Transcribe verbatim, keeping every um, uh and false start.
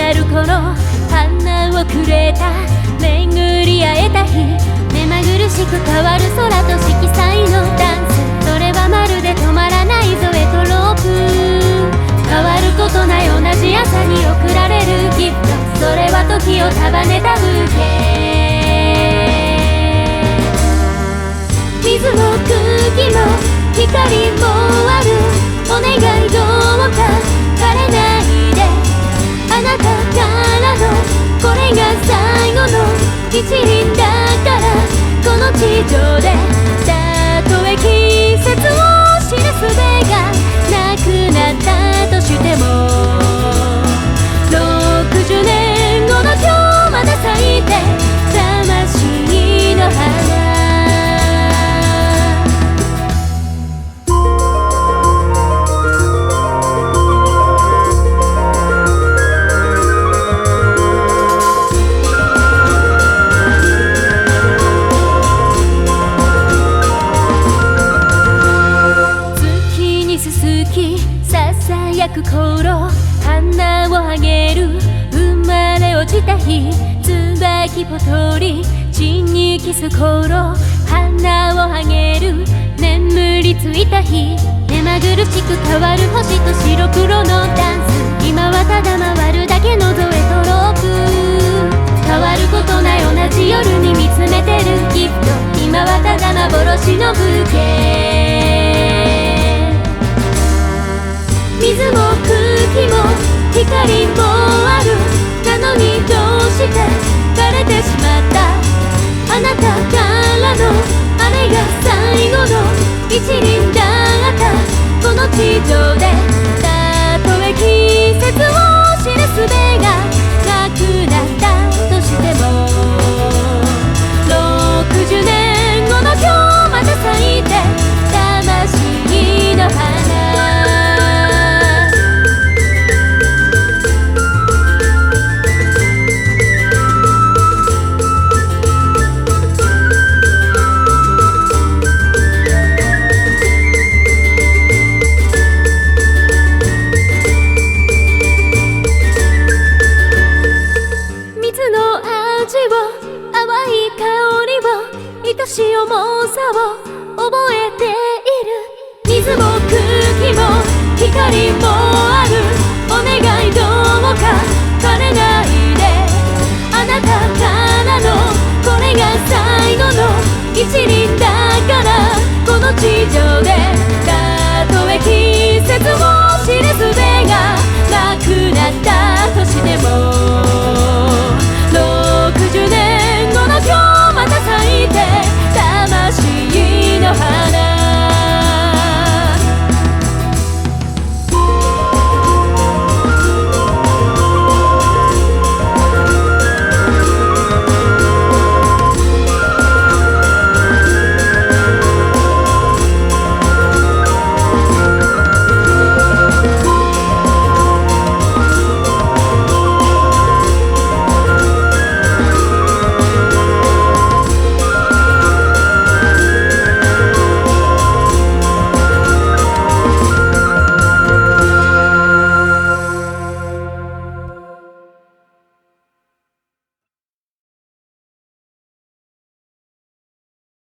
る頃花をくれた巡り会えた日目まぐるしく変わる空と色彩のダンスそれはまるで止まらないゾエトロープ変わることない同じ朝に贈られるギフトそれは時を束ねた風景水も空気も光もあるお願いどうか枯れないであなたからのこれが最後の一輪だからこの地上でたとえ季節を知る術がなくなったとしてもろくじゅうねんごの今日まだ咲いて魂の花ささやく頃花をあげる生まれ落ちた日椿ぽとり地にキス頃花をあげる眠りついた日目まぐるしく変わる星と白黒のダンス今はただ回るだけのゾエトロープ変わることない同じ夜に見つめてるギフト今はただ幻の風景水も空気も光もあるなのにどうして枯れてしまったあなたからのあれが最後の一輪だったこの地上でたとえ季節を知る術がなくなったとしてもろくじゅうねんごの今日また咲いて魂の花愛しい重さを覚えている水も空気も光も